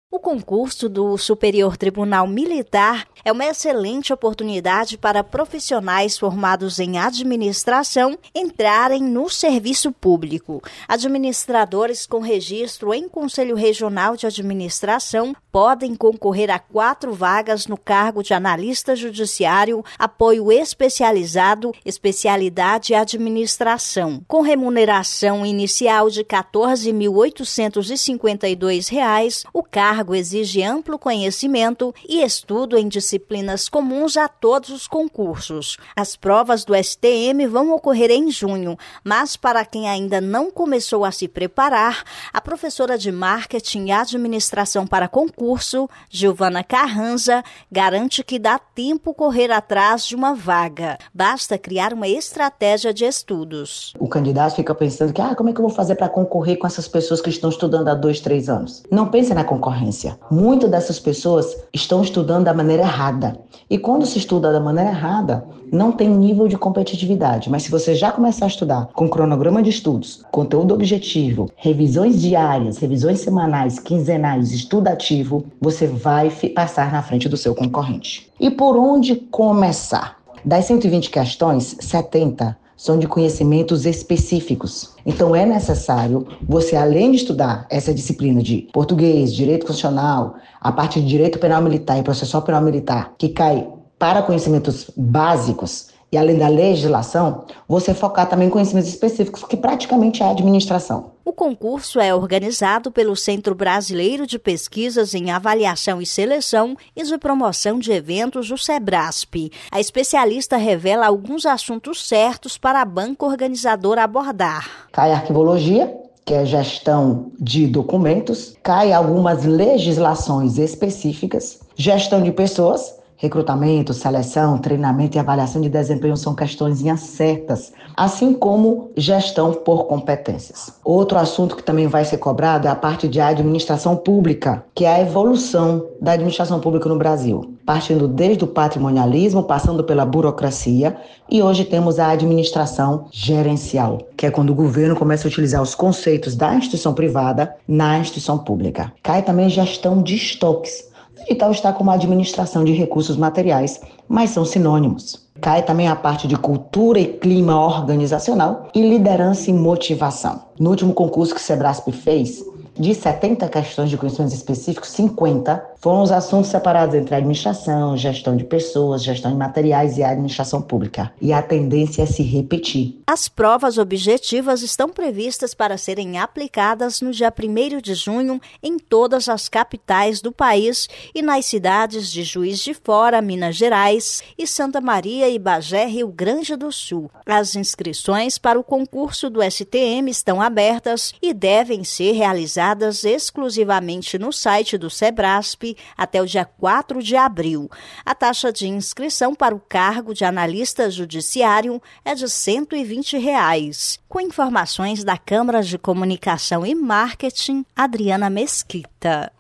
O concurso do Superior Tribunal Militar é uma excelente oportunidade para profissionais formados em administração entrarem no serviço público. Administradores com registro em Conselho Regional de Administração podem concorrer a 4 vagas no cargo de analista judiciário, apoio especializado, especialidade administração, com remuneração inicial de R$ 14.852, o cargo exige amplo conhecimento e estudo em disciplinas comuns a todos os concursos. As provas do STM vão ocorrer em junho, mas para quem ainda não começou a se preparar, a professora de Marketing e Administração para concurso, Giovana Carranza, garante que dá tempo correr atrás de uma vaga. Basta criar uma estratégia de estudos. O candidato fica pensando que, como é que eu vou fazer para concorrer com essas pessoas que estão estudando há 2, 3 anos? Não pense na concorrência. Muitas dessas pessoas estão estudando da maneira errada. E quando se estuda da maneira errada, não tem nível de competitividade. Mas se você já começar a estudar com cronograma de estudos, conteúdo objetivo, revisões diárias, revisões semanais, quinzenais, estudo ativo, você vai passar na frente do seu concorrente. E por onde começar? Das 120 questões, 70 são de conhecimentos específicos. Então é necessário você, além de estudar essa disciplina de português, direito constitucional, a parte de direito penal militar e processual penal militar, que cai para conhecimentos básicos, e além da legislação, você focar também em conhecimentos específicos, que praticamente é a administração. O concurso é organizado pelo Centro Brasileiro de Pesquisas em Avaliação e Seleção e de Promoção de Eventos, o SEBRASP. A especialista revela alguns assuntos certos para a banca organizadora abordar. Cai arquivologia, que é gestão de documentos, cai algumas legislações específicas, gestão de pessoas, recrutamento, seleção, treinamento e avaliação de desempenho são questões certas, assim como gestão por competências. Outro assunto que também vai ser cobrado é a parte de administração pública, que é a evolução da administração pública no Brasil, partindo desde o patrimonialismo, passando pela burocracia, e hoje temos a administração gerencial, que é quando o governo começa a utilizar os conceitos da instituição privada na instituição pública. Cai também gestão de estoques. E tal está como a administração de recursos materiais, mas são sinônimos. Cai também a parte de cultura e clima organizacional e liderança e motivação. No último concurso que o SEBRASP fez, de 70 questões de conhecimentos específicos, 50 foram os assuntos separados entre administração, gestão de pessoas, gestão de materiais e administração pública. E a tendência é se repetir. As provas objetivas estão previstas para serem aplicadas no dia 1º de junho em todas as capitais do país e nas cidades de Juiz de Fora, Minas Gerais, e Santa Maria e Bagé, Rio Grande do Sul. As inscrições para o concurso do STM estão abertas e devem ser realizadas exclusivamente no site do SEBRASP até o dia 4 de abril. A taxa de inscrição para o cargo de analista judiciário é de R$ 120. Com informações da Câmara de Comunicação e Marketing, Adriana Mesquita.